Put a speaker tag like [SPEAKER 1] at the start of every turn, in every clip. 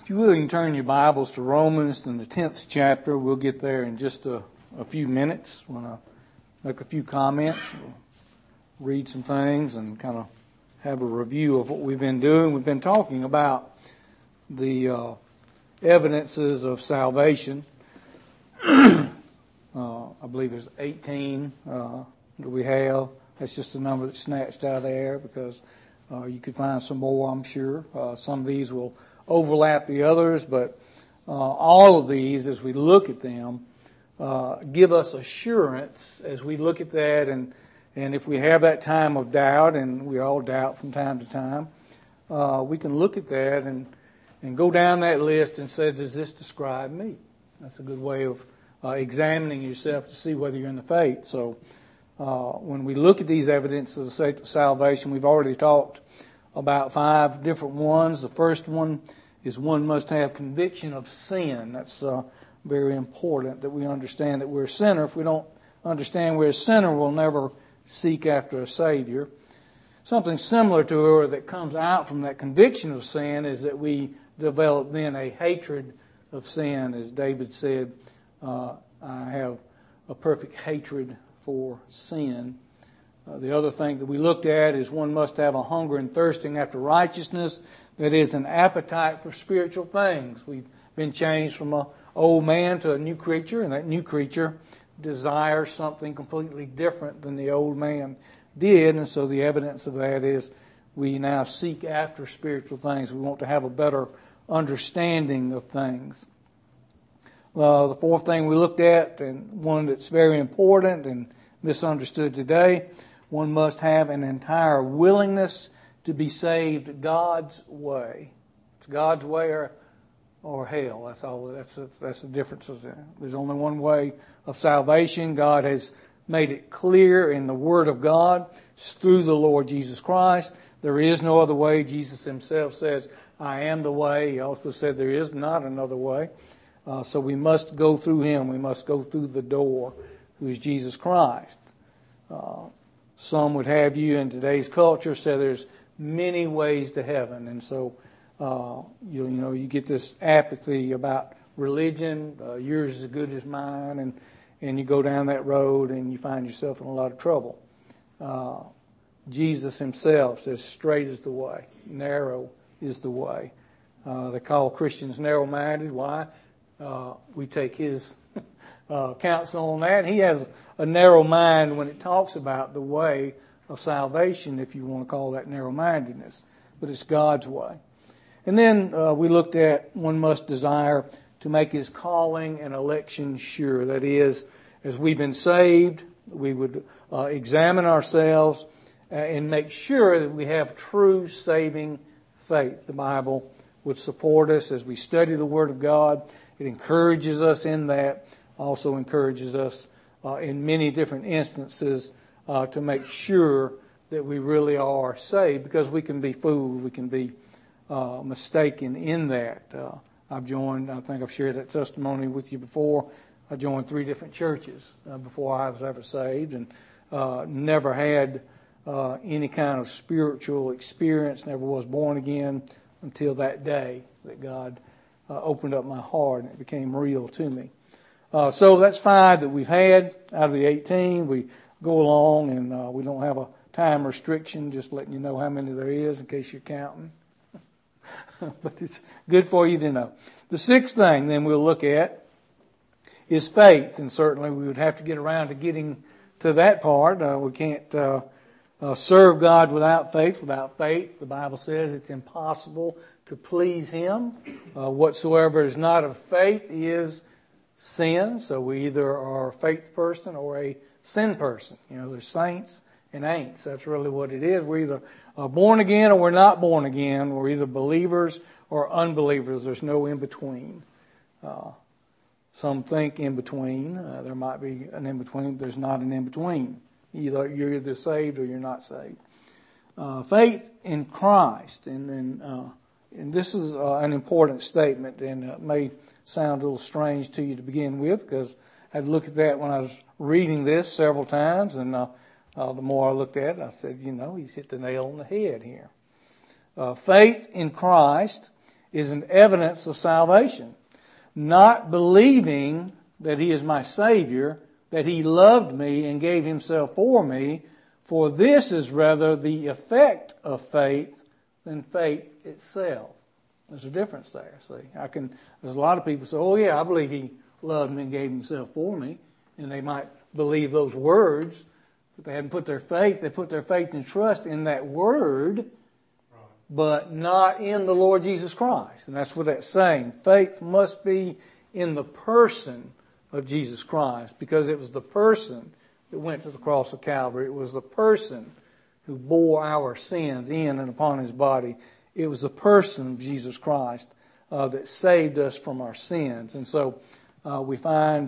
[SPEAKER 1] If you will, you can turn your Bibles to Romans in the 10th chapter. We'll get there in just a few minutes. When I make a few comments, we'll read some things and kind of have a review of what we've been doing. We've been talking about the evidences of salvation. I believe there's 18 that we have. That's just a number that's snatched out of there because you could find some more, I'm sure. Some of these will overlap the others, but all of these, as we look at them, give us assurance as we look at that, and if we have that time of doubt, and we all doubt from time to time, we can look at that and go down that list and say, does this describe me? That's a good way of examining yourself to see whether you're in the faith. So when we look at these evidences of salvation, we've already talked about 5 different ones. The first one is one must have conviction of sin. That's very important that we understand that we're a sinner. If we don't understand we're a sinner, we'll never seek after a Savior. Something similar to or that comes out from that conviction of sin is that we develop then a hatred of sin. As David said, I have a perfect hatred for sin. The other thing that we looked at is one must have a hunger and thirsting after righteousness. That is an appetite for spiritual things. We've been changed from an old man to a new creature, and that new creature desires something completely different than the old man did. And so the evidence of that is we now seek after spiritual things. We want to have a better understanding of things. The fourth thing we looked at, and one that's very important and misunderstood today, one must have an entire willingness to be saved God's way. It's God's way or hell. That's all. That's the difference. There's only one way of salvation. God has made it clear in the Word of God. It's through the Lord Jesus Christ. There is no other way. Jesus himself says, I am the way. He also said there is not another way. So we must go through Him. We must go through the door, who is Jesus Christ. Some would have you in today's culture say there's many ways to heaven. And so, you get this apathy about religion. Yours is as good as mine. And you go down that road and you find yourself in a lot of trouble. Jesus himself says straight is the way. Narrow is the way. They call Christians narrow-minded. Why? We take his counsel on that. He has a narrow mind when it talks about the way of salvation, if you want to call that narrow-mindedness. But it's God's way. And then we looked at one must desire to make his calling and election sure. That is, as we've been saved, we would examine ourselves and make sure that we have true saving faith. The Bible would support us as we study the Word of God. It encourages us in that. Also encourages us in many different instances to make sure that we really are saved, because we can be fooled, we can be mistaken in that. I think I've shared that testimony with you before. I joined 3 different churches before I was ever saved, and never had any kind of spiritual experience, never was born again until that day that God opened up my heart and it became real to me. So that's 5 that we've had out of the 18. We go along and we don't have a time restriction, just letting you know how many there is in case you're counting. But it's good for you to know. The 6th thing then we'll look at is faith. And certainly we would have to get around to getting to that part. We can't serve God without faith. Without faith, the Bible says it's impossible to please Him. Whatsoever is not of faith is sin. So we either are a faith person or a sin person. There's saints and ain'ts. That's really what it is. We're either born again or we're not born again. We're either believers or unbelievers. There's no in between. Some think in between. There might be an in between. There's not an in between. You're either saved or you're not saved. Faith in Christ, and this is an important statement, and it may sound a little strange to you to begin with, because I had to look at that when I was reading this several times, and the more I looked at it, I said, he's hit the nail on the head here. Faith in Christ is an evidence of salvation. Not believing that He is my Savior, that He loved me and gave Himself for me, for this is rather the effect of faith than faith itself. There's a difference there. See, there's a lot of people say, oh yeah, I believe He loved me and gave Himself for me. And they might believe those words, but they hadn't put their faith. They put their faith and trust in that word, but not in the Lord Jesus Christ. And that's what that's saying. Faith must be in the person of Jesus Christ, because it was the person that went to the cross of Calvary. It was the person who bore our sins in and upon His body. It was the person of Jesus Christ that saved us from our sins. And so we find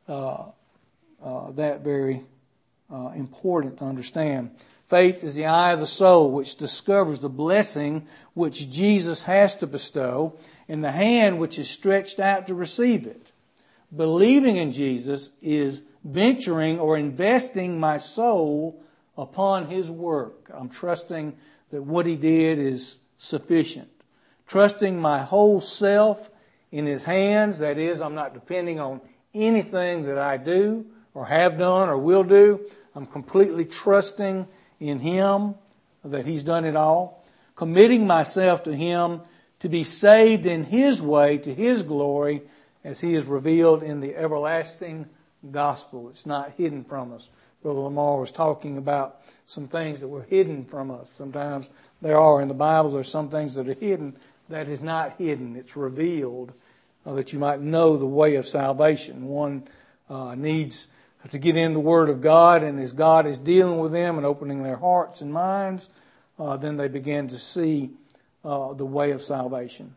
[SPEAKER 1] that very important to understand. Faith is the eye of the soul, which discovers the blessing which Jesus has to bestow, and the hand which is stretched out to receive it. Believing in Jesus is venturing or investing my soul upon His work. I'm trusting that what He did is sufficient. Trusting my whole self in His hands. That is, I'm not depending on anything that I do or have done or will do. I'm completely trusting in Him, that He's done it all. Committing myself to Him to be saved in His way, to His glory, as He is revealed in the everlasting gospel. It's not hidden from us. Brother Lamar was talking about some things that were hidden from us. Sometimes there are in the Bible. There's some things that are hidden. That is not hidden. It's revealed that you might know the way of salvation. One needs to get in the Word of God, and as God is dealing with them and opening their hearts and minds, then they begin to see the way of salvation.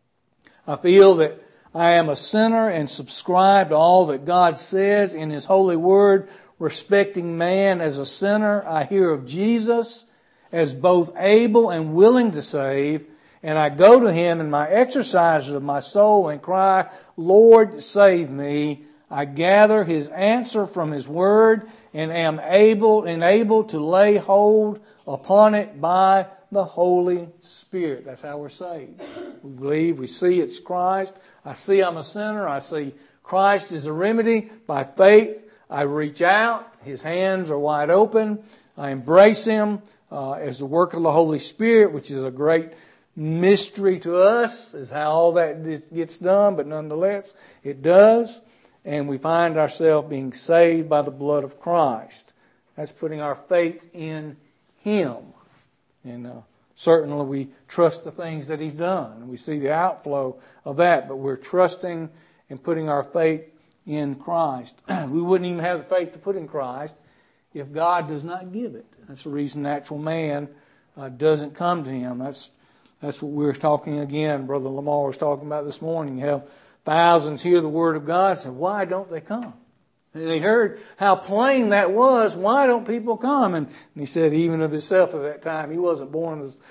[SPEAKER 1] I feel that I am a sinner and subscribe to all that God says in His holy Word respecting man as a sinner. I hear of Jesus as both able and willing to save, and I go to Him in my exercises of my soul and cry, Lord, save me. I gather His answer from His Word and am able to lay hold upon it by the Holy Spirit. That's how we're saved. We believe, we see it's Christ. I see I'm a sinner. I see Christ is the remedy. By faith, I reach out. His hands are wide open. I embrace Him as the work of the Holy Spirit, which is a great mystery to us, is how all that gets done, but nonetheless, it does. And we find ourselves being saved by the blood of Christ. That's putting our faith in Him. And certainly we trust the things that He's done. We see the outflow of that, but we're trusting and putting our faith in Christ. We wouldn't even have the faith to put in Christ if God does not give it. That's the reason natural man doesn't come to Him. That's what we're talking again. Brother Lamar was talking about this morning. You have thousands hear the Word of God and say, why don't they come? And they heard how plain that was. Why don't people come? And he said even of himself at that time, he wasn't born of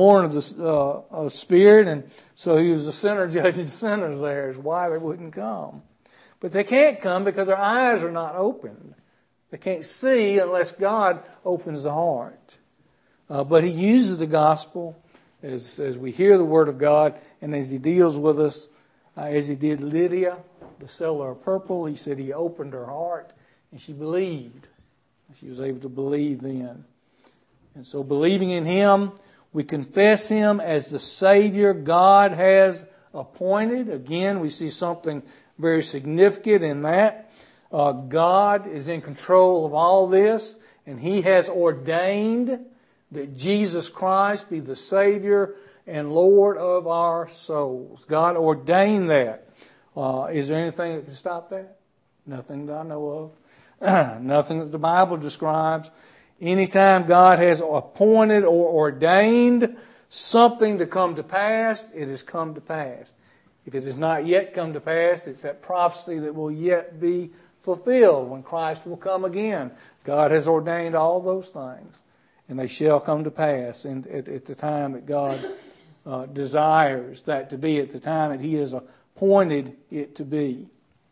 [SPEAKER 1] the Spirit. And so he was a sinner judging sinners there is why they wouldn't come. But they can't come because their eyes are not opened. They can't see unless God opens the heart. But He uses the gospel as we hear the Word of God and as He deals with us. As He did Lydia, the seller of purple, He said He opened her heart and she believed. She was able to believe then. And so believing in Him, we confess Him as the Savior God has appointed. Again, we see something very significant in that. God is in control of all this, and He has ordained that Jesus Christ be the Savior and Lord of our souls. God ordained that. Is there anything that can stop that? Nothing that I know of. Nothing that the Bible describes. Anytime God has appointed or ordained something to come to pass, it has come to pass. If it has not yet come to pass, it's that prophecy that will yet be fulfilled when Christ will come again. God has ordained all those things, and they shall come to pass at the time that God desires that to be, at the time that He has appointed it to be.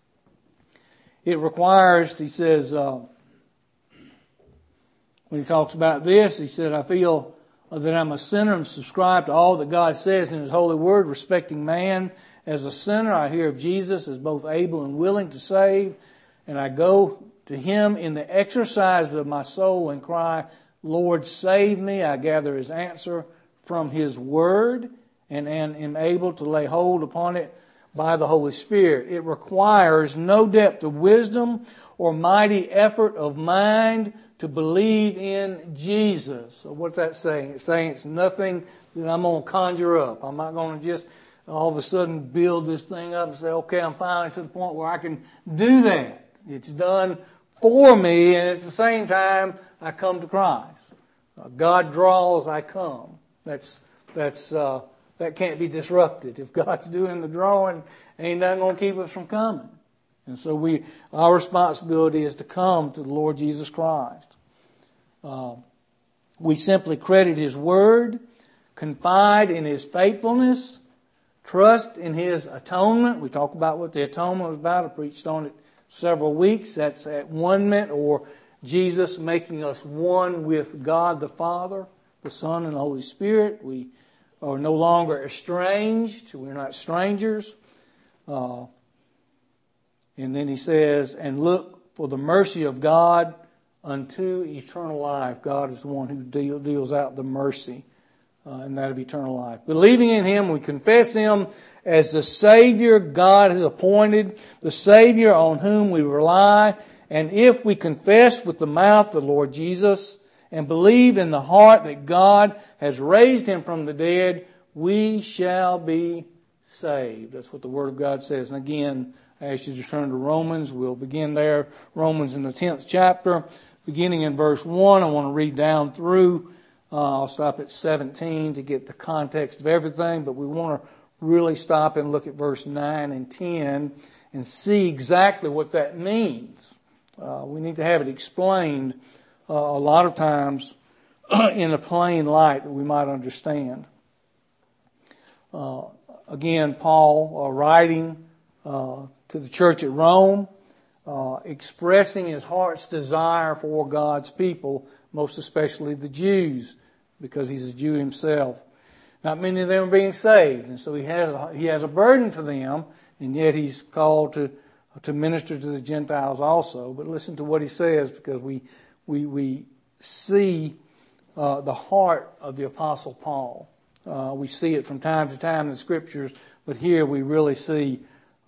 [SPEAKER 1] It requires, he says, when he talks about this, he said, I feel that I'm a sinner and subscribe to all that God says in His holy word respecting man. As a sinner, I hear of Jesus as both able and willing to save, and I go to Him in the exercise of my soul and cry, Lord, save me. I gather His answer from His word and am able to lay hold upon it by the Holy Spirit. It requires no depth of wisdom or mighty effort of mind to believe in Jesus. So what's that saying? It's saying it's nothing that I'm going to conjure up. I'm not going to just all of a sudden build this thing up and say, okay, I'm finally to the point where I can do that. It's done for me, and at the same time, I come to Christ. God draws, I come. That can't be disrupted. If God's doing the drawing, ain't nothing going to keep us from coming. And so our responsibility is to come to the Lord Jesus Christ. We simply credit His word, confide in His faithfulness, trust in His atonement. We talked about what the atonement was about. I preached on it several weeks. That's at one-ment, or Jesus making us one with God the Father, the Son, and the Holy Spirit. We are no longer estranged. We're not strangers. And then he says, and look for the mercy of God unto eternal life. God is the one who deals out the mercy and that of eternal life. Believing in Him, we confess Him as the Savior God has appointed, the Savior on whom we rely. And if we confess with the mouth the Lord Jesus and believe in the heart that God has raised Him from the dead, we shall be saved. That's what the Word of God says. And again, I ask you to turn to Romans. We'll begin there. Romans in the 10th chapter, beginning in verse 1. I want to read down through. I'll stop at 17 to get the context of everything, but we want to really stop and look at verse 9 and 10 and see exactly what that means. We need to have it explained a lot of times in a plain light that we might understand. Again, Paul writing to the church at Rome, expressing his heart's desire for God's people, most especially the Jews, because he's a Jew himself. Not many of them are being saved, and so he has a burden for them, and yet he's called to minister to the Gentiles also. But listen to what he says, because we see the heart of the Apostle Paul. We see it from time to time in the Scriptures, but here we really see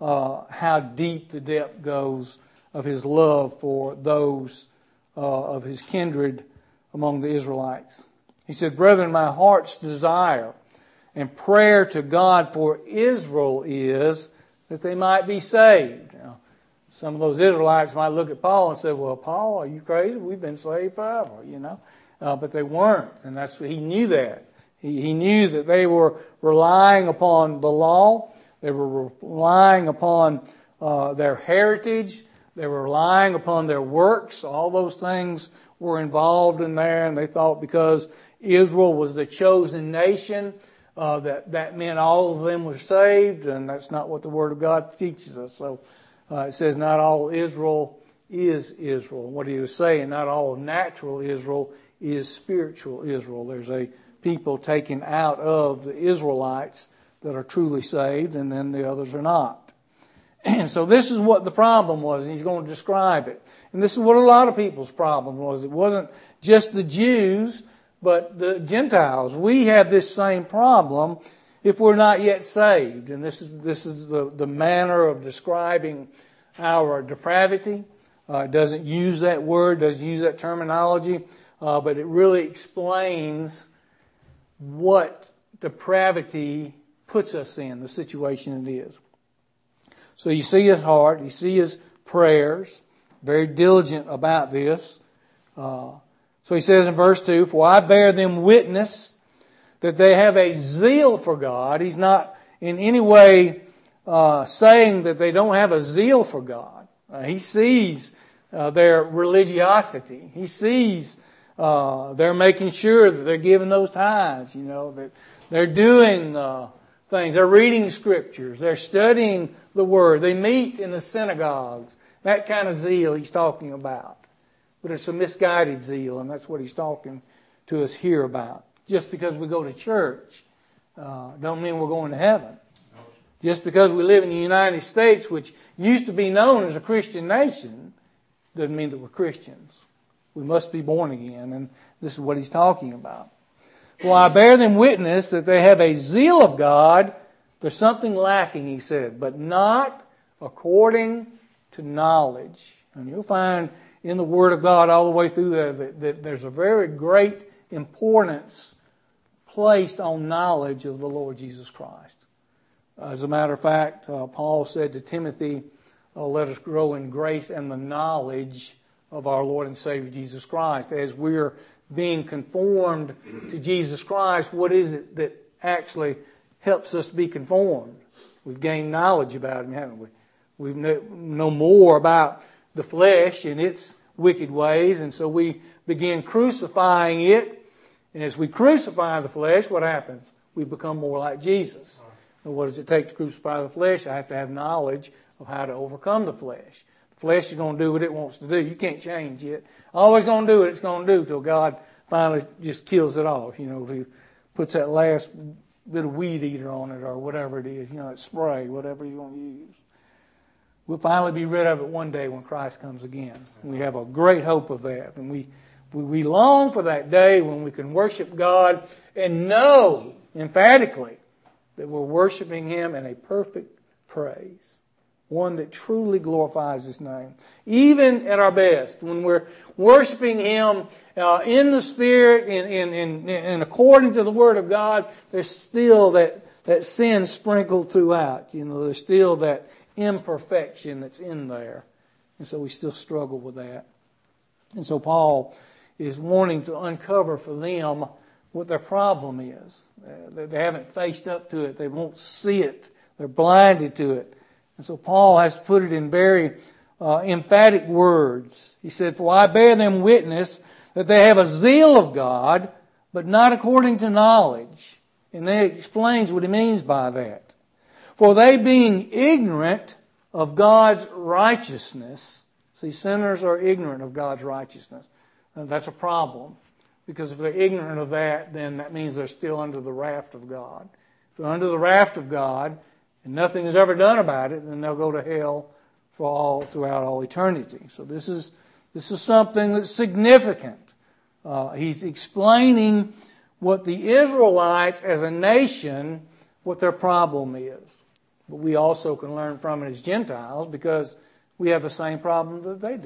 [SPEAKER 1] how deep the depth goes of his love for those of his kindred among the Israelites. He said, brethren, my heart's desire and prayer to God for Israel is that they might be saved. Now, some of those Israelites might look at Paul and say, well, Paul, are you crazy? We've been saved forever, but they weren't, and he knew that. He knew that they were relying upon the law. They were relying upon their heritage. They were relying upon their works. All those things were involved in there, and they thought because Israel was the chosen nation, that meant all of them were saved, and that's not what the Word of God teaches us. So it says not all Israel is Israel. What he was saying, not all natural Israel is spiritual Israel. There's a people taken out of the Israelites that are truly saved, and then the others are not. And so this is what the problem was, and he's going to describe it. And this is what a lot of people's problem was. It wasn't just the Jews, but the Gentiles. We have this same problem if we're not yet saved. And this is the manner of describing our depravity. It doesn't use that word, doesn't use that terminology, but it really explains what depravity puts us in, the situation it is. So you see his heart, you see his prayers, very diligent about this. So he says in verse 2, for I bear them witness that they have a zeal for God. He's not in any way saying that they don't have a zeal for God. He sees their religiosity. He sees they're making sure that they're giving those tithes, that they're doing things. They're reading scriptures. They're studying the Word. They meet in the synagogues. That kind of zeal he's talking about. But it's a misguided zeal, and that's what he's talking to us here about. just because we go to church don't mean we're going to heaven. Just because we live in the United States, which used to be known as a Christian nation, doesn't mean that we're Christians. We must be born again, and this is what he's talking about. For I bear them witness that they have a zeal of God. There's something lacking, he said, but not according to knowledge. And you'll find in the Word of God all the way through there that there's a very great importance placed on knowledge of the Lord Jesus Christ. As a matter of fact, Paul said to Timothy, let us grow in grace and the knowledge of our Lord and Savior Jesus Christ. As we're being conformed to Jesus Christ, what is it that actually helps us be conformed? We've gained knowledge about Him, haven't we? We know more about the flesh and its wicked ways, and so we begin crucifying it. And as we crucify the flesh, what happens? We become more like Jesus. And what does it take to crucify the flesh? I have to have knowledge of how to overcome the flesh. The flesh is going to do what it wants to do. You can't change it. Always going to do what it's going to do till God finally just kills it off. If He puts that last bit of weed eater on it or whatever it is, that spray, whatever you're going to use. We'll finally be rid of it one day when Christ comes again. We have a great hope of that. And we long for that day when we can worship God and know emphatically that we're worshiping Him in a perfect praise. One that truly glorifies His name. Even at our best, when we're worshiping Him in the Spirit and according to the Word of God, there's still that sin sprinkled throughout. There's still that imperfection that's in there. And so we still struggle with that. And so Paul is wanting to uncover for them what their problem is. They haven't faced up to it. They won't see it. They're blinded to it. And so Paul has to put it in very emphatic words. He said, for I bear them witness that they have a zeal of God, but not according to knowledge. And then he explains what he means by that. For they being ignorant of God's righteousness. See, sinners are ignorant of God's righteousness. And that's a problem. Because if they're ignorant of that, then that means they're still under the wrath of God. If they're under the wrath of God and nothing is ever done about it, then they'll go to hell throughout all eternity. So this is something that's significant. He's explaining what the Israelites as a nation, what their problem is. But we also can learn from it as Gentiles because we have the same problem that they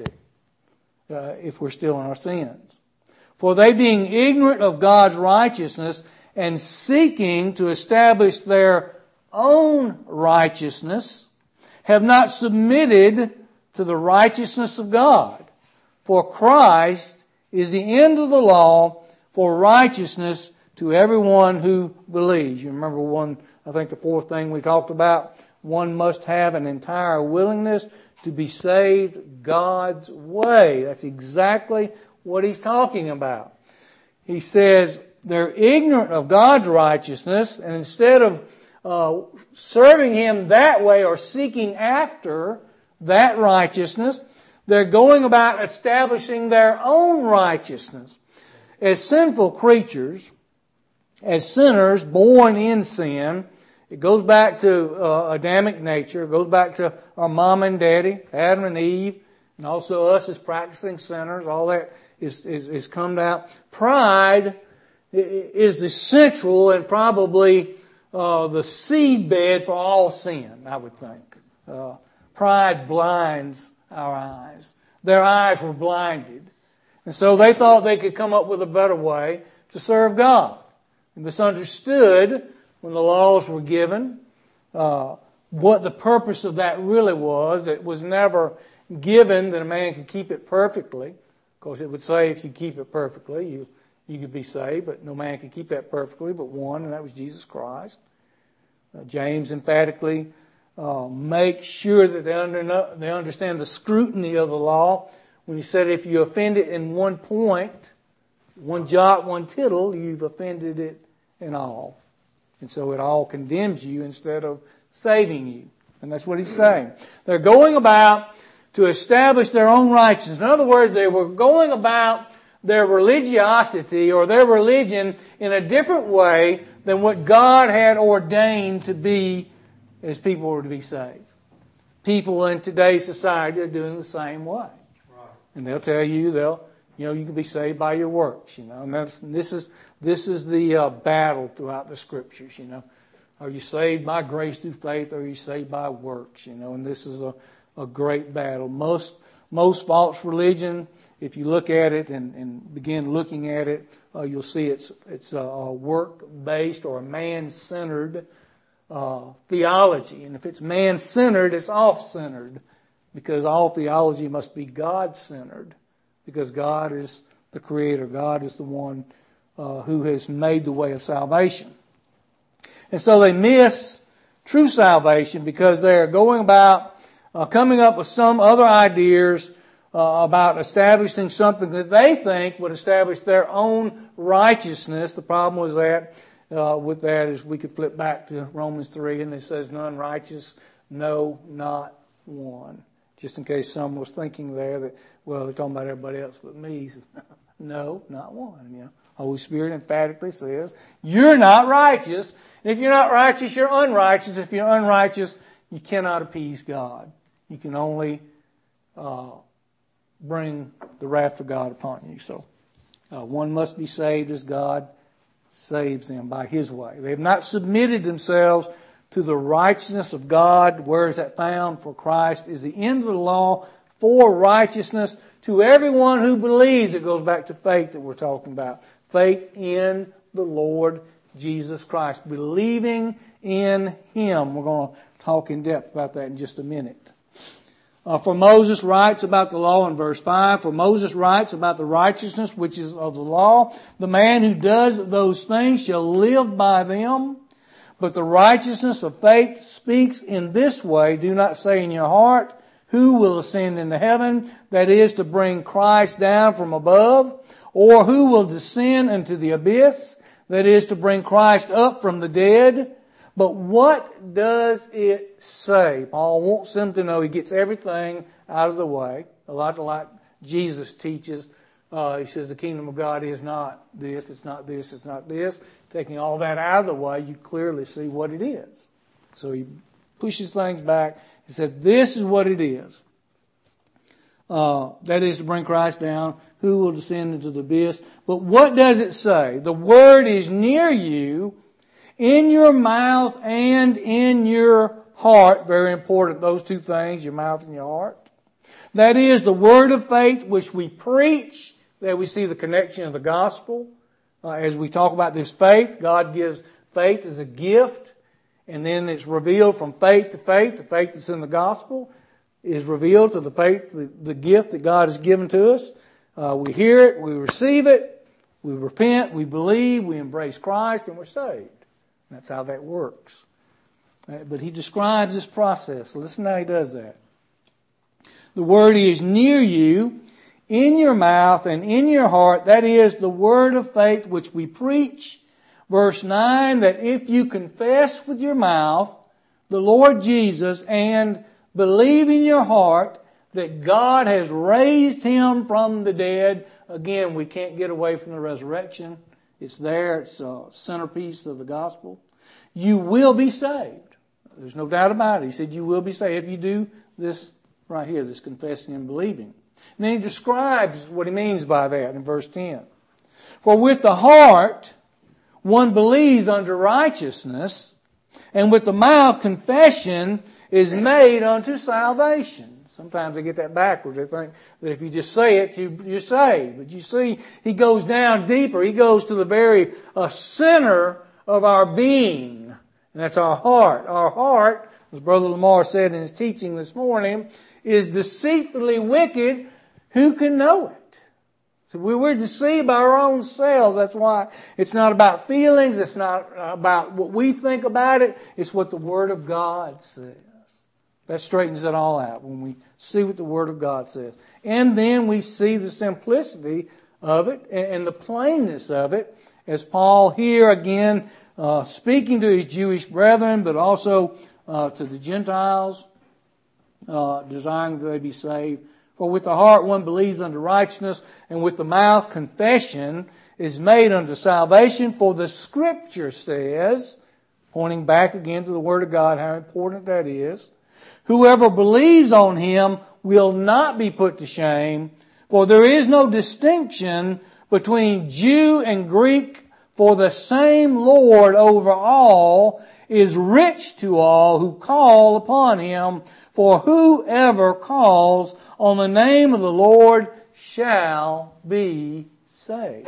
[SPEAKER 1] do if we're still in our sins. For they being ignorant of God's righteousness and seeking to establish their own righteousness, have not submitted to the righteousness of God. For Christ is the end of the law for righteousness to everyone who believes. You remember I think the fourth thing we talked about, one must have an entire willingness to be saved God's way. That's exactly what he's talking about. He says they're ignorant of God's righteousness, and instead of serving Him that way or seeking after that righteousness, they're going about establishing their own righteousness. As sinful creatures, as sinners born in sin, it goes back to Adamic nature. It goes back to our mom and daddy, Adam and Eve, and also us as practicing sinners. All that is come out. Pride is the central and probably the seedbed for all sin, I would think. Pride blinds our eyes. Their eyes were blinded. And so they thought they could come up with a better way to serve God. And misunderstood when the laws were given what the purpose of that really was. It was never given that a man could keep it perfectly. Of course, it would say if you keep it perfectly, you could be saved, but no man could keep that perfectly but one, and that was Jesus Christ. James emphatically makes sure that they understand the scrutiny of the law when he said if you offend it in one point, one jot, one tittle, you've offended it in all. And so it all condemns you instead of saving you. And that's what he's saying. They're going about to establish their own righteousness. In other words, they were going about their religiosity or their religion in a different way than what God had ordained to be as people were to be saved. People in today's society are doing the same way. Right. And they'll tell you, you can be saved by your works, And this is the battle throughout the Scriptures, Are you saved by grace through faith, or are you saved by works, And this is a great battle. Most false religion, if you look at it and begin looking at it, you'll see it's a work-based or a man-centered theology. And if it's man-centered, it's off-centered, because all theology must be God-centered, because God is the Creator. God is the one who has made the way of salvation. And so they miss true salvation because they're going about coming up with some other ideas about establishing something that they think would establish their own righteousness. The problem was that with that is we could flip back to Romans 3, and it says, none righteous, no, not one. Just in case someone was thinking there that, well, they're talking about everybody else but me. No, not one. Holy Spirit emphatically says, you're not righteous. And if you're not righteous, you're unrighteous. If you're unrighteous, you cannot appease God. You can only bring the wrath of God upon you. So one must be saved as God saves them by His way. They have not submitted themselves to the righteousness of God. Where is that found? For Christ is the end of the law for righteousness to everyone who believes. It goes back to faith that we're talking about. Faith in the Lord Jesus Christ. Believing in Him. We're going to talk in depth about that in just a minute. For Moses writes about the law in verse 5. For Moses writes about the righteousness which is of the law. The man who does those things shall live by them. But the righteousness of faith speaks in this way. Do not say in your heart, who will ascend into heaven? That is to bring Christ down from above. Or who will descend into the abyss? That is to bring Christ up from the dead. But what does it say? Paul wants them to know he gets everything out of the way. A lot like Jesus teaches. He says the kingdom of God is not this, it's not this, it's not this. Taking all that out of the way, you clearly see what it is. So he pushes things back. He said, this is what it is. That is to bring Christ down. Who will descend into the abyss? But what does it say? The word is near you, in your mouth and in your heart. Very important, those two things, your mouth and your heart. That is the word of faith which we preach. There we see the connection of the gospel. As we talk about this faith, God gives faith as a gift, and then it's revealed from faith to faith. The faith that's in the gospel is revealed to the faith, the gift that God has given to us. We hear it, we receive it, we repent, we believe, we embrace Christ, and we're saved. That's how that works. But he describes this process. Listen how he does that. The word is near you, in your mouth and in your heart. That is the word of faith which we preach. Verse 9, that if you confess with your mouth the Lord Jesus and believe in your heart that God has raised Him from the dead. Again, we can't get away from the resurrection. It's there. It's a centerpiece of the gospel. You will be saved. There's no doubt about it. He said you will be saved if you do this right here, this confessing and believing. And then he describes what he means by that in verse 10. For with the heart one believes unto righteousness, and with the mouth confession is made unto salvation. Sometimes they get that backwards. They think that if you just say it, you're saved. But you see, he goes down deeper. He goes to the very center of our being. And that's our heart. Our heart, as Brother Lamar said in his teaching this morning, is deceitfully wicked. Who can know it? So we're deceived by our own selves. That's why it's not about feelings. It's not about what we think about it. It's what the Word of God says. That straightens it all out when we see what the Word of God says. And then we see the simplicity of it and the plainness of it, as Paul here again speaking to his Jewish brethren, but also to the Gentiles, desiring that they be saved. For with the heart one believes unto righteousness, and with the mouth confession is made unto salvation. For the Scripture says, pointing back again to the Word of God, how important that is, whoever believes on Him will not be put to shame, for there is no distinction between Jew and Greek, for the same Lord over all is rich to all who call upon Him. For whoever calls on the name of the Lord shall be saved.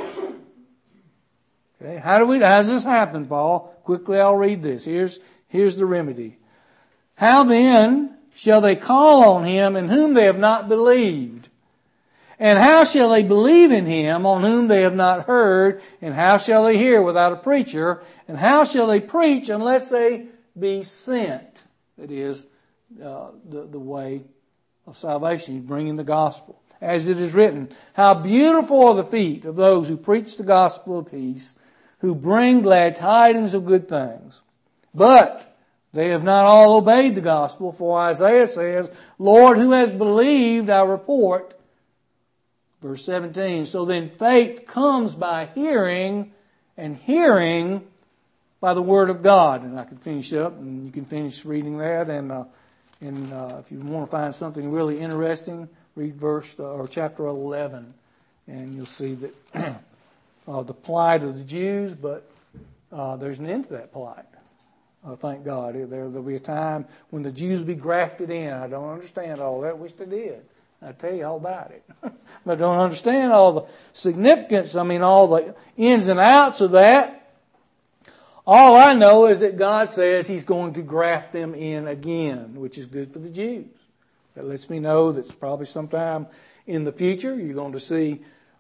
[SPEAKER 1] Okay, how does this happen, Paul? Quickly, I'll read this. Here's the remedy. How then shall they call on Him in whom they have not believed? And how shall they believe in Him on whom they have not heard? And how shall they hear without a preacher? And how shall they preach unless they be sent? That is, the way of salvation, bringing the gospel. As it is written, how beautiful are the feet of those who preach the gospel of peace, who bring glad tidings of good things. But they have not all obeyed the gospel, for Isaiah says, Lord, who has believed our report? Verse 17, so then faith comes by hearing, and hearing by the word of God. And I can finish up, and you can finish reading that. And if you want to find something really interesting, read chapter 11, and you'll see that the plight of the Jews, but there's an end to that plight. Thank God. There'll be a time when the Jews will be grafted in. I don't understand all that. Wish they did. I'll tell you all about it. But I don't understand all the significance, all the ins and outs of that. All I know is that God says He's going to graft them in again, which is good for the Jews. That lets me know that probably sometime in the future you're going to see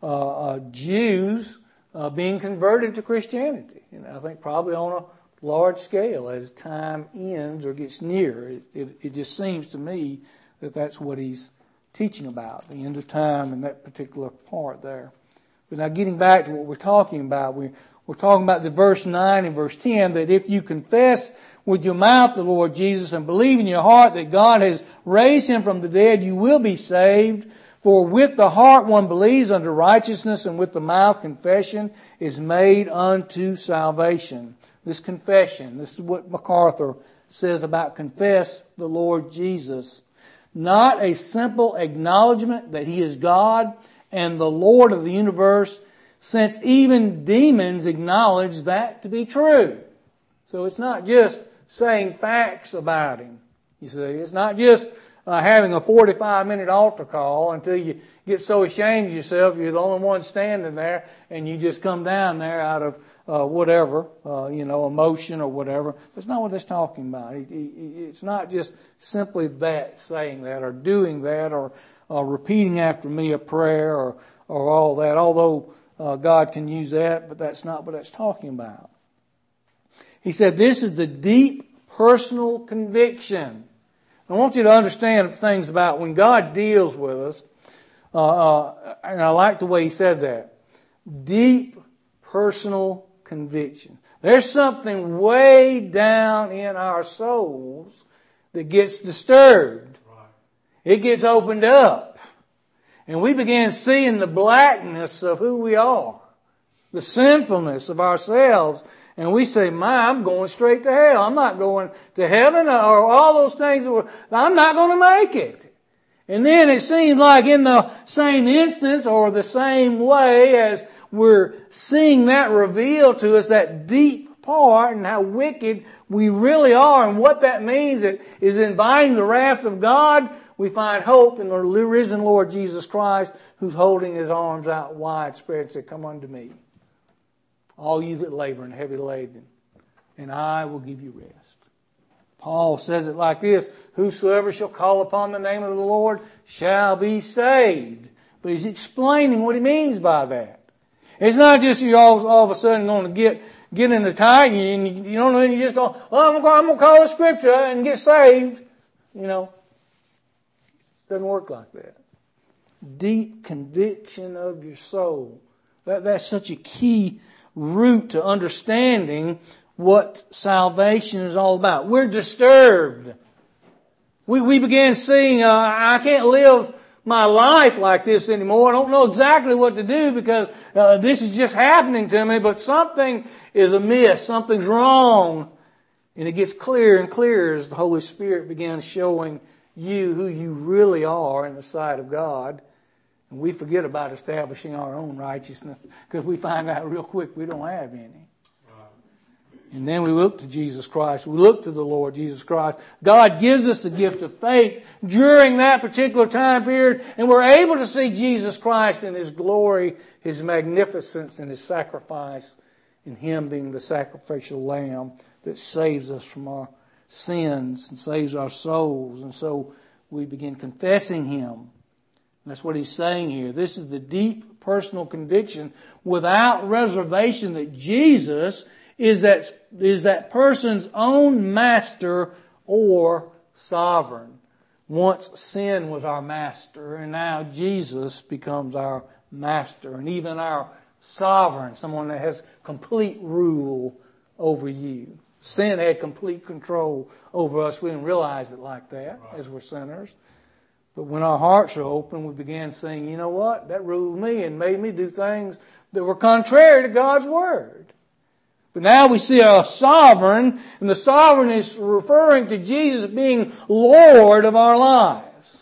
[SPEAKER 1] Jews being converted to Christianity. And I think probably on a large scale as time ends or gets near. It just seems to me that that's what He's teaching about, the end of time and that particular part there. But now getting back to what we're talking about, we're talking about the verse 9 and verse 10, that if you confess with your mouth the Lord Jesus and believe in your heart that God has raised Him from the dead, you will be saved. For with the heart one believes unto righteousness, and with the mouth confession is made unto salvation. This confession, this is what MacArthur says about confess the Lord Jesus. Not a simple acknowledgement that He is God and the Lord of the universe, since even demons acknowledge that to be true. So it's not just saying facts about Him. You see, it's not just having a 45-minute altar call until you get so ashamed of yourself you're the only one standing there and you just come down there out of whatever, emotion or whatever. That's not what that's talking about. It's not just simply that, saying that or doing that or repeating after me a prayer or all that, although God can use that, but that's not what that's talking about. He said this is the deep personal conviction. I want you to understand things about when God deals with us, and I like the way He said that. Deep personal conviction. There's something way down in our souls that gets disturbed. It gets opened up. And we begin seeing the blackness of who we are, the sinfulness of ourselves. And we say, I'm going straight to hell. I'm not going to heaven or all those things. I'm not going to make it. And then it seems like in the same instance or the same way as we're seeing that reveal to us, that deep part and how wicked we really are and what that means is inviting the wrath of God, we find hope in the risen Lord Jesus Christ, who's holding His arms out wide spread and said, come unto me, all you that labor and heavy laden, and I will give you rest. Paul says it like this, whosoever shall call upon the name of the Lord shall be saved. But he's explaining what he means by that. It's not just you're all of a sudden going to get in the tide and you don't know, and you just go, I'm going to call the scripture and get saved. It doesn't work like that. Deep conviction of your soul. That's such a key root to understanding what salvation is all about. We're disturbed. We began seeing, I can't live my life like this anymore. I don't know exactly what to do because this is just happening to me, but something is amiss. Something's wrong. And it gets clearer and clearer as the Holy Spirit begins showing you who you really are in the sight of God. And we forget about establishing our own righteousness because we find out real quick we don't have any. And then we look to Jesus Christ. We look to the Lord Jesus Christ. God gives us the gift of faith during that particular time period, and we're able to see Jesus Christ in His glory, His magnificence, and His sacrifice, in Him being the sacrificial lamb that saves us from our sins and saves our souls. And so we begin confessing Him. That's what He's saying here. This is the deep personal conviction without reservation that Jesus is that person's own master or sovereign. Once sin was our master, and now Jesus becomes our master and even our sovereign, someone that has complete rule over you. Sin had complete control over us. We didn't realize it like that as we're sinners. But when our hearts are open, we began saying, you know what? That ruled me and made me do things that were contrary to God's Word. But now we see a sovereign, and the sovereign is referring to Jesus being Lord of our lives.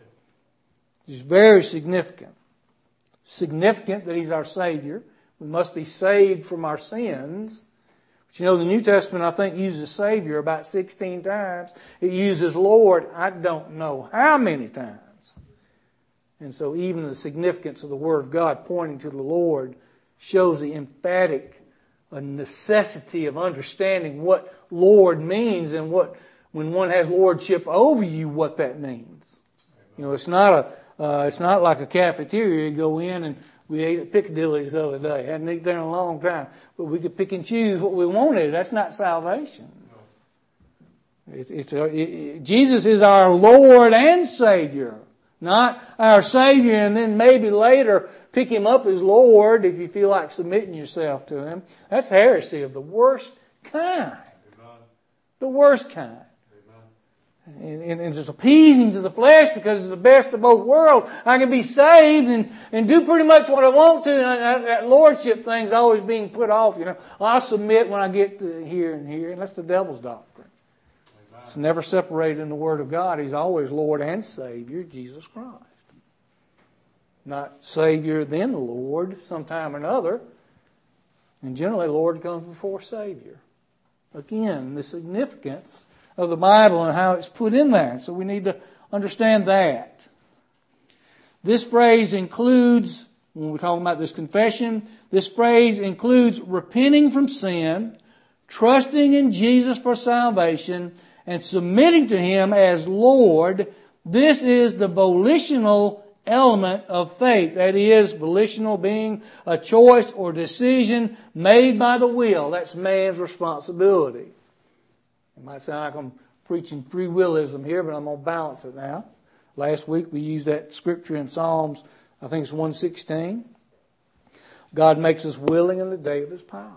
[SPEAKER 1] It's very significant. Significant that He's our Savior. We must be saved from our sins. But you know, the New Testament, I think, uses Savior about 16 times. It uses Lord, I don't know how many times. And so even the significance of the Word of God pointing to the Lord shows the emphatic necessity of understanding what Lord means and what, when one has lordship over you, what that means. You know, it's not like a cafeteria. You go in and we ate at Piccadilly's the other day. Hadn't eaten there in a long time. But we could pick and choose what we wanted. That's not salvation. Jesus is our Lord and Savior. Not our Savior and then maybe later pick Him up as Lord if you feel like submitting yourself to Him. That's heresy of the worst kind. Amen. The worst kind. And it's appeasing to the flesh because it's the best of both worlds. I can be saved and do pretty much what I want to. And that lordship thing's always being put off. You know, I'll submit when I get to here and here. And that's the devil's doctrine. Amen. It's never separated in the Word of God. He's always Lord and Savior, Jesus Christ. Not Savior then the Lord, sometime or another. And generally Lord comes before Savior. Again, the significance of the Bible and how it's put in there. So we need to understand that. This phrase includes, when we're talking about this confession, this phrase includes repenting from sin, trusting in Jesus for salvation, and submitting to Him as Lord. This is the volitional element of faith. That is, volitional being a choice or decision made by the will. That's man's responsibility. It might sound like I'm preaching free willism here, but I'm going to balance it now. Last week we used that scripture in Psalms, I think it's 116. God makes us willing in the day of His power.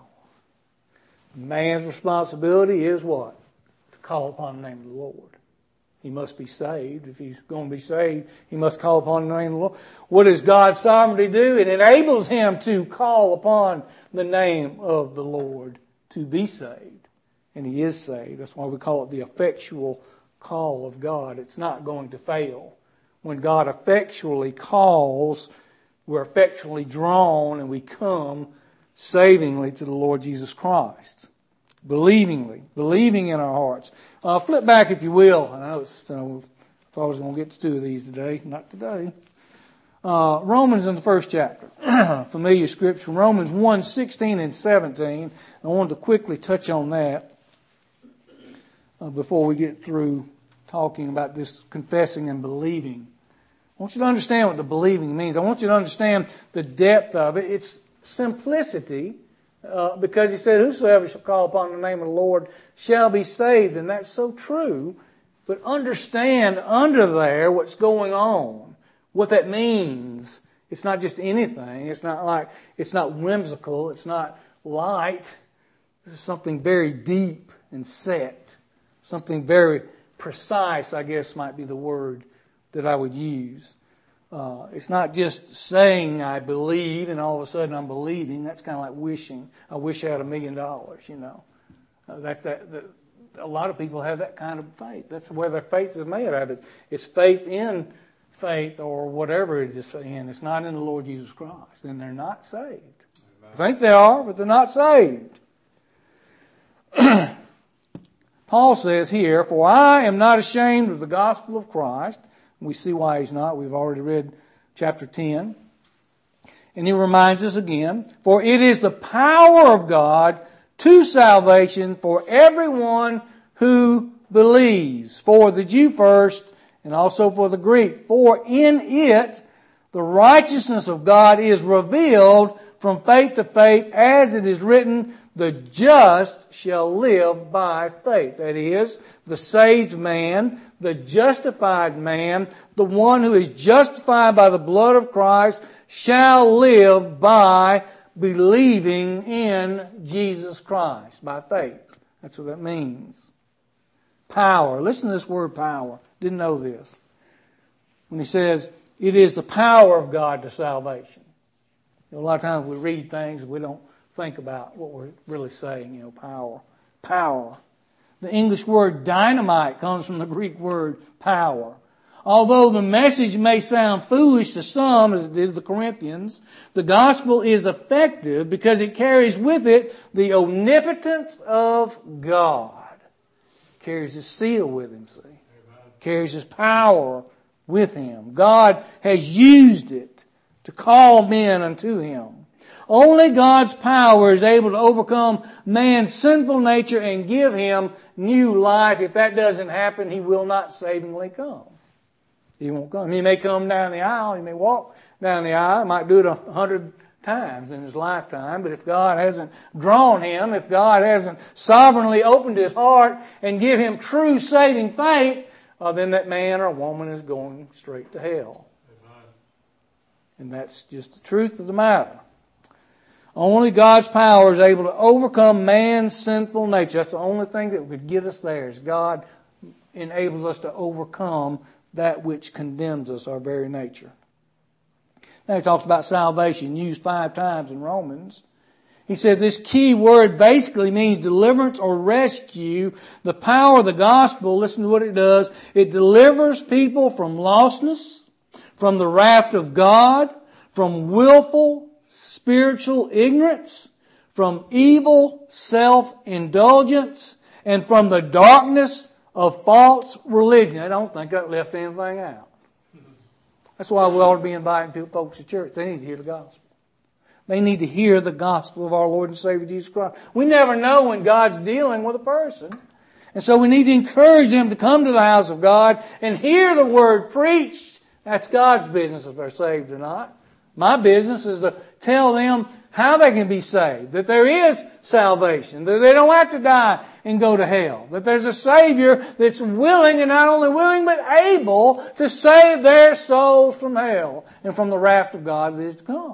[SPEAKER 1] Man's responsibility is what? To call upon the name of the Lord. He must be saved. If he's going to be saved, he must call upon the name of the Lord. What does God's sovereignty do? It enables him to call upon the name of the Lord to be saved. And he is saved. That's why we call it the effectual call of God. It's not going to fail. When God effectually calls, we're effectually drawn and we come savingly to the Lord Jesus Christ. Believing in our hearts. Flip back, if you will. I know it's, I thought I was going to get to two of these today. Not today. Romans in the first chapter. Familiar scripture. Romans 1:16 and 17. I wanted to quickly touch on that before we get through talking about this confessing and believing. I want you to understand what the believing means. I want you to understand the depth of it. It's simplicity. Because he said, whosoever shall call upon the name of the Lord shall be saved. And that's so true. But understand under there what's going on. What that means. It's not just anything. It's not whimsical. It's not light. This is something very deep and set. Something very precise, I guess might be the word that I would use. It's not just saying I believe and all of a sudden I'm believing. That's kind of like wishing. I wish I had $1 million, you know. A lot of people have that kind of faith. That's where their faith is made out of. It's faith in faith or whatever it is in. It's not in the Lord Jesus Christ. And they're not saved. I think they are, but they're not saved. Paul says here, "For I am not ashamed of the gospel of Christ." We see why he's not. We've already read chapter 10. And he reminds us again, "For it is the power of God to salvation for everyone who believes, for the Jew first and also for the Greek. For in it the righteousness of God is revealed from faith to faith, as it is written, the just shall live by faith." That is, the saved man, the justified man, the one who is justified by the blood of Christ, shall live by believing in Jesus Christ, by faith. That's what that means. Power. Listen to this word power. Didn't know this. When he says, it is the power of God to salvation. You know, a lot of times we read things and we don't think about what we're really saying, you know, power. Power. The English word dynamite comes from the Greek word power. Although the message may sound foolish to some, as it did the Corinthians, the gospel is effective because it carries with it the omnipotence of God. It carries His seal with Him, see. It carries His power with Him. God has used it to call men unto Him. Only God's power is able to overcome man's sinful nature and give him new life. If that doesn't happen, He will not savingly come. He won't come. He may come down the aisle. He may walk down the aisle. He might do it 100 times in his lifetime. But if God hasn't drawn him, if God hasn't sovereignly opened his heart and give him true saving faith, then that man or woman is going straight to hell. Amen. And that's just the truth of the matter. Only God's power is able to overcome man's sinful nature. That's the only thing that would get us there, is God enables us to overcome that which condemns us, our very nature. Now he talks about salvation, used 5 times in Romans. He said this key word basically means deliverance or rescue. The power of the gospel, listen to what it does. It delivers people from lostness, from the wrath of God, from willful spiritual ignorance, from evil self-indulgence, and from the darkness of false religion. I don't think that left anything out. That's why we ought to be inviting folks to church. They need to hear the gospel. They need to hear the gospel of our Lord and Savior Jesus Christ. We never know when God's dealing with a person. And so we need to encourage them to come to the house of God and hear the word preached. That's God's business if they're saved or not. My business is to tell them how they can be saved, that there is salvation, that they don't have to die and go to hell, that there's a Savior that's willing, and not only willing, but able to save their souls from hell and from the wrath of God that is to come.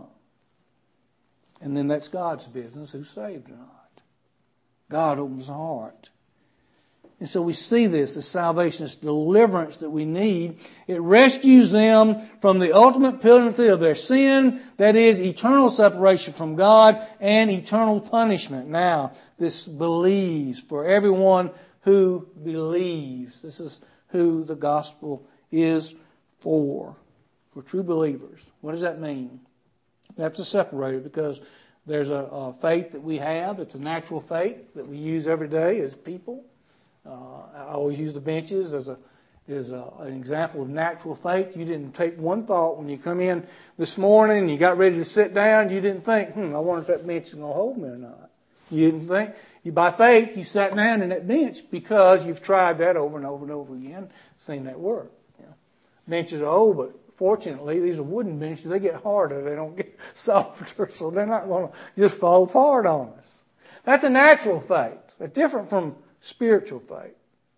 [SPEAKER 1] And then that's God's business, who's saved or not. God opens the heart. And so we see this salvation, this deliverance that we need. It rescues them from the ultimate penalty of their sin, that is eternal separation from God and eternal punishment. Now, this believes, for everyone who believes. This is who the gospel is for true believers. What does that mean? We have to separate it, because there's a faith that we have. It's a natural faith that we use every day as people. I always use the benches as an example of natural faith. You didn't take one thought when you come in this morning and you got ready to sit down. You didn't think, I wonder if that bench is going to hold me or not. You didn't think. By faith, you sat down in that bench because you've tried that over and over and over again, seen that work. Benches are old, but fortunately, these are wooden benches. They get harder. They don't get softer, so they're not going to just fall apart on us. That's a natural faith. It's different from spiritual faith.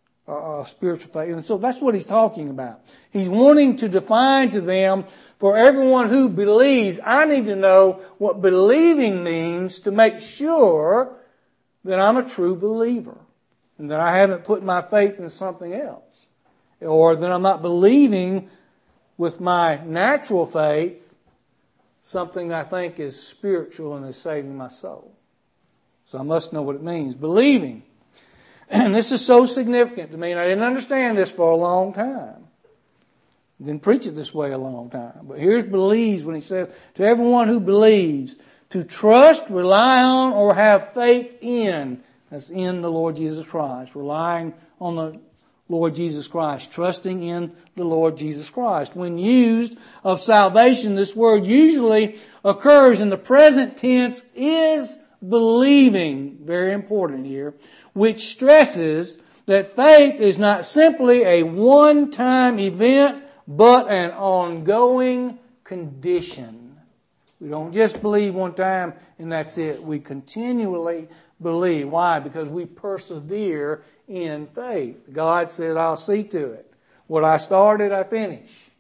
[SPEAKER 1] And so that's what he's talking about. He's wanting to define to them, for everyone who believes, I need to know what believing means to make sure that I'm a true believer and that I haven't put my faith in something else, or that I'm not believing with my natural faith something I think is spiritual and is saving my soul. So I must know what it means. Believing. And this is so significant to me, and I didn't understand this for a long time. Didn't preach it this way a long time. But here's believes when he says, to everyone who believes, to trust, rely on, or have faith in. That's in the Lord Jesus Christ. Relying on the Lord Jesus Christ. Trusting in the Lord Jesus Christ. When used of salvation, this word usually occurs in the present tense is believing. Very important here. Which stresses that faith is not simply a one-time event, but an ongoing condition. We don't just believe one time and that's it. We continually believe. Why? Because we persevere in faith. God says, I'll see to it. What I started, I finish.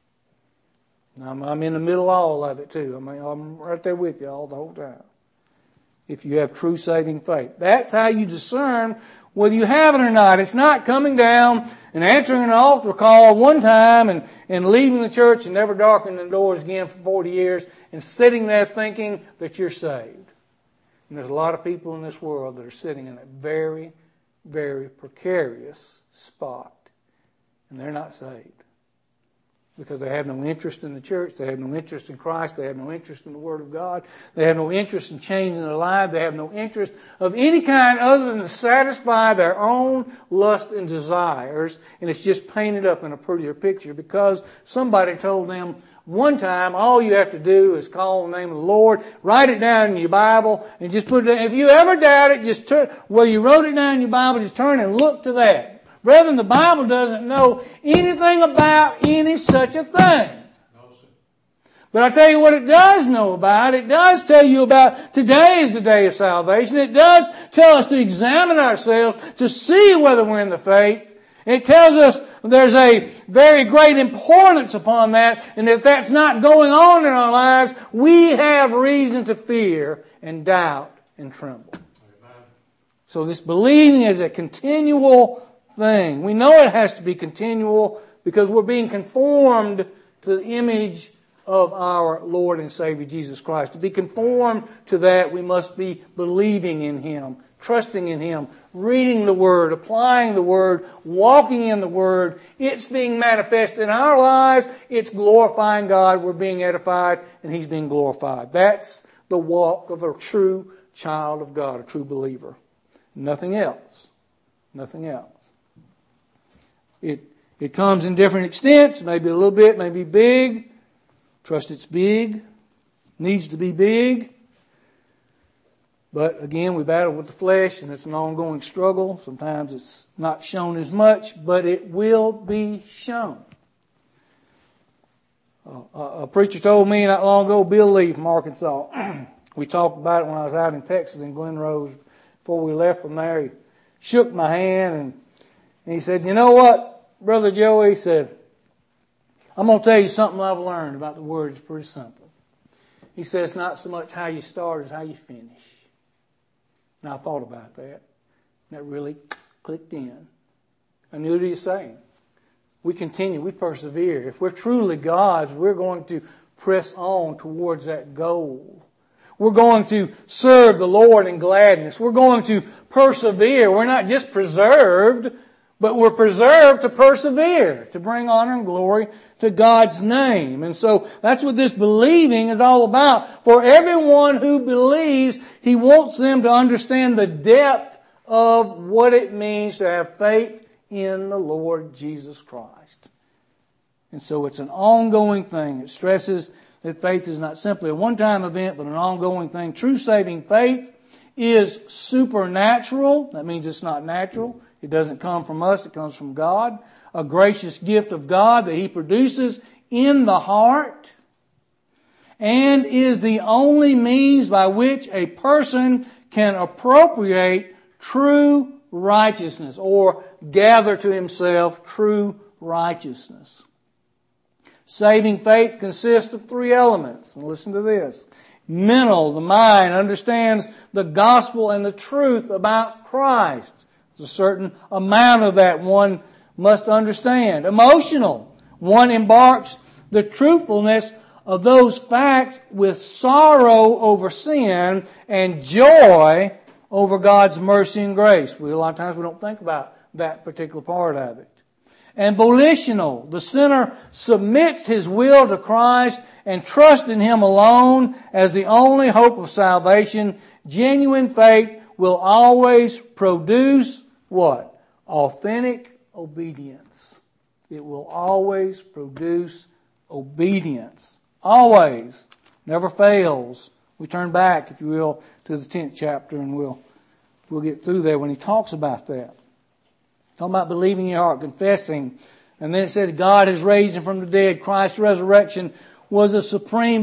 [SPEAKER 1] I'm in the middle of all of it too. I'm right there with you all the whole time. If you have true saving faith. That's how you discern whether you have it or not. It's not coming down and answering an altar call one time and leaving the church and never darkening the doors again for 40 years and sitting there thinking that you're saved. And there's a lot of people in this world that are sitting in a very, very precarious spot. And they're not saved. Because they have no interest in the church. They have no interest in Christ. They have no interest in the Word of God. They have no interest in changing their life. They have no interest of any kind other than to satisfy their own lust and desires. And it's just painted up in a prettier picture because somebody told them one time all you have to do is call the name of the Lord, write it down in your Bible, and just put it down. If you ever doubt it, just turn where you wrote it down in your Bible, just turn and look to that. Brethren, the Bible doesn't know anything about any such a thing. No, sir. But I tell you what it does know about. It does tell you about today is the day of salvation. It does tell us to examine ourselves to see whether we're in the faith. It tells us there's a very great importance upon that, and if that's not going on in our lives, we have reason to fear and doubt and tremble. Amen. So this believing is a continual thing. We know it has to be continual because we're being conformed to the image of our Lord and Savior Jesus Christ. To be conformed to that, we must be believing in Him, trusting in Him, reading the Word, applying the Word, walking in the Word. It's being manifested in our lives. It's glorifying God. We're being edified and He's being glorified. That's the walk of a true child of God, a true believer. Nothing else. Nothing else. It comes in different extents, maybe a little bit, maybe big. Trust it's big. Needs to be big. But again, we battle with the flesh and it's an ongoing struggle. Sometimes it's not shown as much, but it will be shown. A preacher told me not long ago, Bill Lee from Arkansas. We talked about it when I was out in Texas in Glen Rose. Before we left from there, he shook my hand and he said, you know what, Brother Joey, he said, I'm going to tell you something I've learned about the Word. It's pretty simple. He said, it's not so much how you start as how you finish. And I thought about that. That really clicked in. I knew what he was saying. We continue, we persevere. If we're truly God's, we're going to press on towards that goal. We're going to serve the Lord in gladness. We're going to persevere. We're not just preserved, but we're preserved to persevere, to bring honor and glory to God's name. And so that's what this believing is all about. For everyone who believes, He wants them to understand the depth of what it means to have faith in the Lord Jesus Christ. And so it's an ongoing thing. It stresses that faith is not simply a one-time event, but an ongoing thing. True saving faith is supernatural. That means it's not natural. It doesn't come from us, it comes from God. A gracious gift of God that He produces in the heart and is the only means by which a person can appropriate true righteousness or gather to himself true righteousness. Saving faith consists of three elements. And listen to this. Mental, the mind understands the gospel and the truth about Christ. There's a certain amount of that one must understand. Emotional, one embarks the truthfulness of those facts with sorrow over sin and joy over God's mercy and grace. A lot of times we don't think about that particular part of it. And volitional. The sinner submits his will to Christ and trusts in Him alone as the only hope of salvation. Genuine faith will always produce what? Authentic obedience. It will always produce obedience. Always. Never fails. We turn back, if you will, to the 10th chapter and we'll get through there when he talks about that. Talking about believing in your heart, confessing. And then it said God has raised Him from the dead. Christ's resurrection was a supreme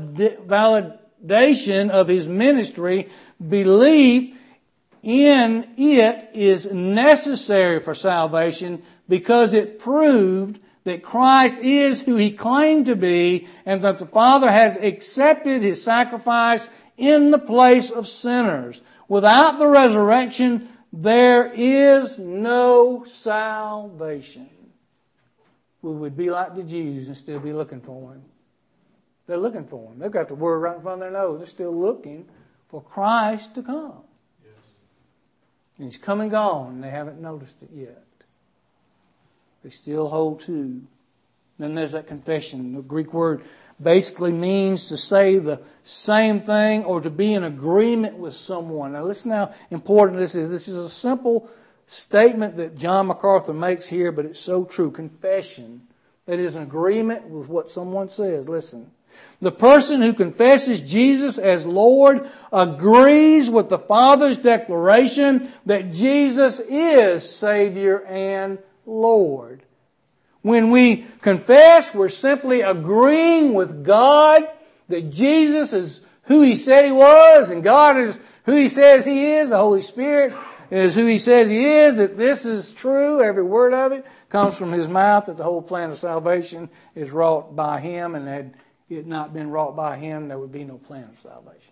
[SPEAKER 1] validation of His ministry. Belief in it is necessary for salvation because it proved that Christ is who He claimed to be and that the Father has accepted His sacrifice in the place of sinners. Without the resurrection, there is no salvation. We would be like the Jews and still be looking for Him. They're looking for Him. They've got the word right in front of their nose. They're still looking for Christ to come. Yes. And He's come and gone, and they haven't noticed it yet. They still hold to. Then there's that confession. The Greek word basically means to say the same thing or to be in agreement with someone. Now listen how important this is. This is a simple statement that John MacArthur makes here, but it's so true. Confession. That is an agreement with what someone says. Listen. The person who confesses Jesus as Lord agrees with the Father's declaration that Jesus is Savior and Lord. When we confess, we're simply agreeing with God that Jesus is who He said He was and God is who He says He is. The Holy Spirit is who He says He is, that this is true. Every word of it comes from His mouth, that the whole plan of salvation is wrought by Him, and had it not been wrought by Him, there would be no plan of salvation.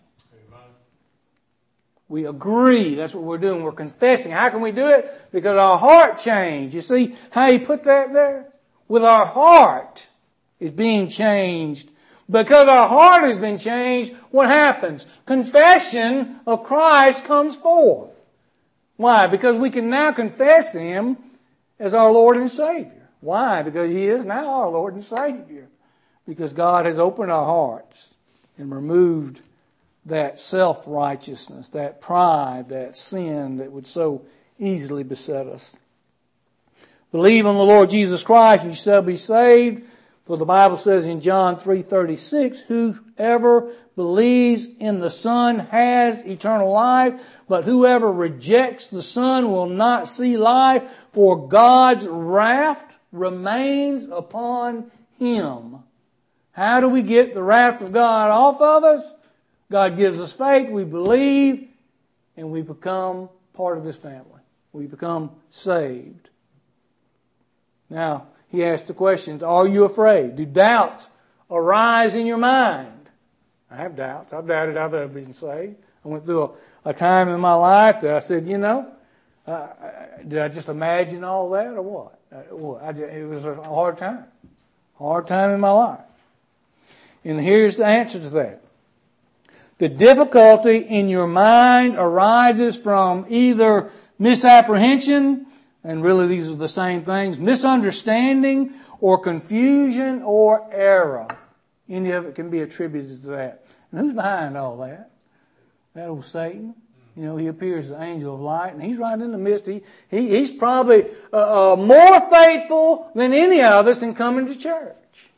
[SPEAKER 1] We agree. That's what we're doing. We're confessing. How can we do it? Because our heart changed. You see how He put that there? With our heart is being changed. Because our heart has been changed, what happens? Confession of Christ comes forth. Why? Because we can now confess Him as our Lord and Savior. Why? Because He is now our Lord and Savior. Because God has opened our hearts and removed that self-righteousness, that pride, that sin that would so easily beset us. Believe on the Lord Jesus Christ and you shall be saved. For the Bible says in John 3:36, whoever believes in the Son has eternal life, but whoever rejects the Son will not see life, for God's wrath remains upon him. How do we get the wrath of God off of us? God gives us faith, we believe, and we become part of His family. We become saved. Now, he asked the questions, are you afraid? Do doubts arise in your mind? I have doubts. I've doubted I've ever been saved. I went through a time in my life that I said, did I just imagine all that or what? It was a hard time. Hard time in my life. And here's the answer to that. The difficulty in your mind arises from either misapprehension, and really these are the same things, misunderstanding or confusion or error. Any of it can be attributed to that. And who's behind all that? That old Satan. You know, he appears as an angel of light, and he's right in the midst. He's probably more faithful than any of us in coming to church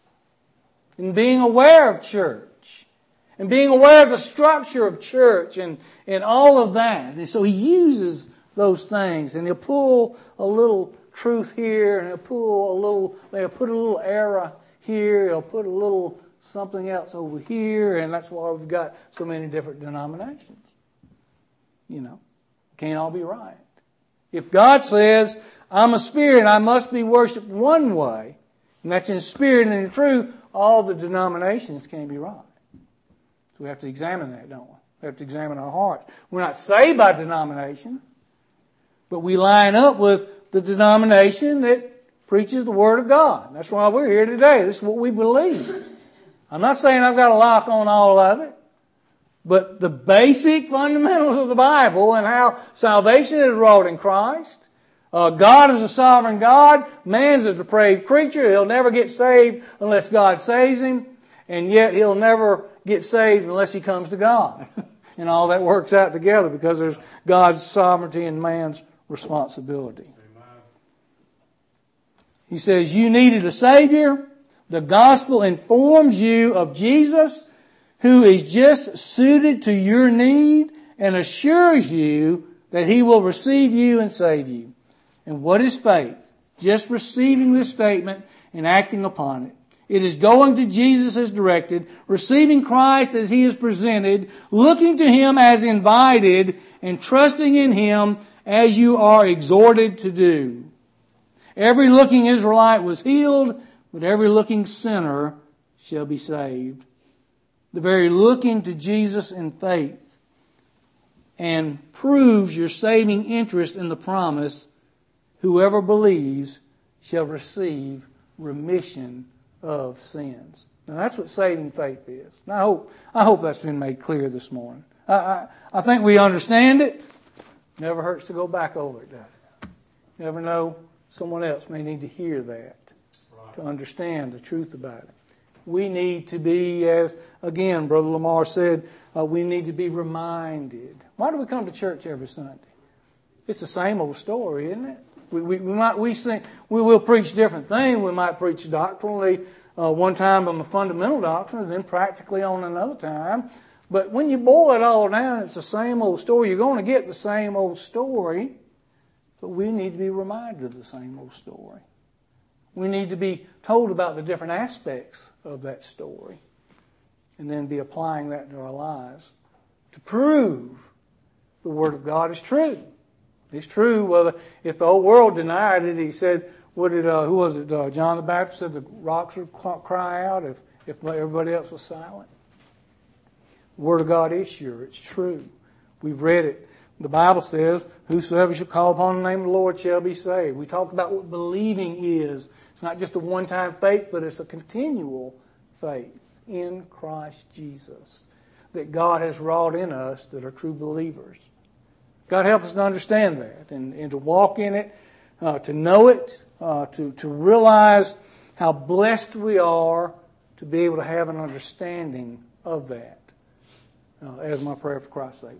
[SPEAKER 1] and being aware of church. And being aware of the structure of church and all of that. And so he uses those things. And he'll pull a little truth here. And they'll put a little error here. He'll put a little something else over here. And that's why we've got so many different denominations. You know, can't all be right. If God says, I'm a spirit, I must be worshipped one way, and that's in spirit and in truth, all the denominations can't be right. We have to examine that, don't we? We have to examine our hearts. We're not saved by denomination, but we line up with the denomination that preaches the Word of God. That's why we're here today. This is what we believe. I'm not saying I've got a lock on all of it, but the basic fundamentals of the Bible and how salvation is wrought in Christ. God is a sovereign God. Man's a depraved creature. He'll never get saved unless God saves him. And yet he'll never get saved unless he comes to God. And all that works out together because there's God's sovereignty and man's responsibility. He says, you needed a Savior. The gospel informs you of Jesus, who is just suited to your need and assures you that He will receive you and save you. And what is faith? Just receiving this statement and acting upon it. It is going to Jesus as directed, receiving Christ as He is presented, looking to Him as invited, and trusting in Him as you are exhorted to do. Every looking Israelite was healed, but every looking sinner shall be saved. The very looking to Jesus in faith and proves your saving interest in the promise, whoever believes shall receive remission of sins. Now that's what saving faith is. And I hope that's been made clear this morning. I think we understand it. Never hurts to go back over it, does it? You never know, someone else may need to hear that to understand the truth about it. We need to be, as again Brother Lamar said, we need to be reminded. Why do we come to church every Sunday? It's the same old story, isn't it? We will preach different things. We might preach doctrinally one time on the fundamental doctrine, and then practically on another time. But when you boil it all down, it's the same old story. You're going to get the same old story, but we need to be reminded of the same old story. We need to be told about the different aspects of that story, and then be applying that to our lives to prove the Word of God is true. It's true. Well, if the whole world denied it, he said, who was it? John the Baptist said the rocks would cry out if everybody else was silent. The Word of God is sure. It's true. We've read it. The Bible says, whosoever shall call upon the name of the Lord shall be saved. We talk about what believing is. It's not just a one-time faith, but it's a continual faith in Christ Jesus that God has wrought in us that are true believers. God help us to understand that and to walk in it, to know it, to realize how blessed we are to be able to have an understanding of that, as my prayer for Christ's sake.